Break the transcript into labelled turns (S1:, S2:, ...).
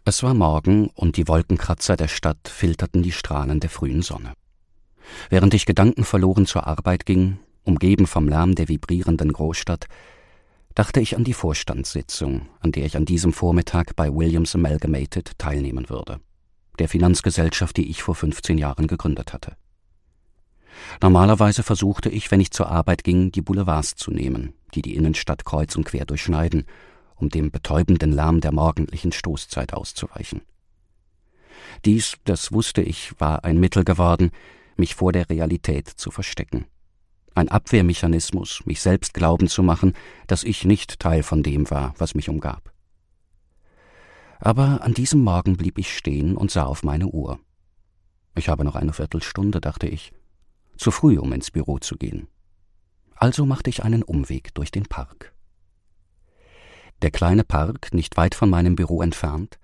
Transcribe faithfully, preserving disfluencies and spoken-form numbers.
S1: Es war Morgen und die Wolkenkratzer der Stadt filterten die Strahlen der frühen Sonne. Während ich gedankenverloren zur Arbeit ging, umgeben vom Lärm der vibrierenden Großstadt, dachte ich an die Vorstandssitzung, an der ich an diesem Vormittag bei Williams Amalgamated teilnehmen würde, der Finanzgesellschaft, die ich vor fünfzehn Jahren gegründet hatte. Normalerweise versuchte ich, wenn ich zur Arbeit ging, die Boulevards zu nehmen, die die Innenstadt kreuz und quer durchschneiden, um dem betäubenden Lärm der morgendlichen Stoßzeit auszuweichen. Dies, das wusste ich, war ein Mittel geworden, mich vor der Realität zu verstecken. Ein Abwehrmechanismus, mich selbst glauben zu machen, dass ich nicht Teil von dem war, was mich umgab. Aber an diesem Morgen blieb ich stehen und sah auf meine Uhr. Ich habe noch eine Viertelstunde, dachte ich. Zu früh, um ins Büro zu gehen. Also machte ich einen Umweg durch den Park. Der kleine Park, nicht weit von meinem Büro entfernt,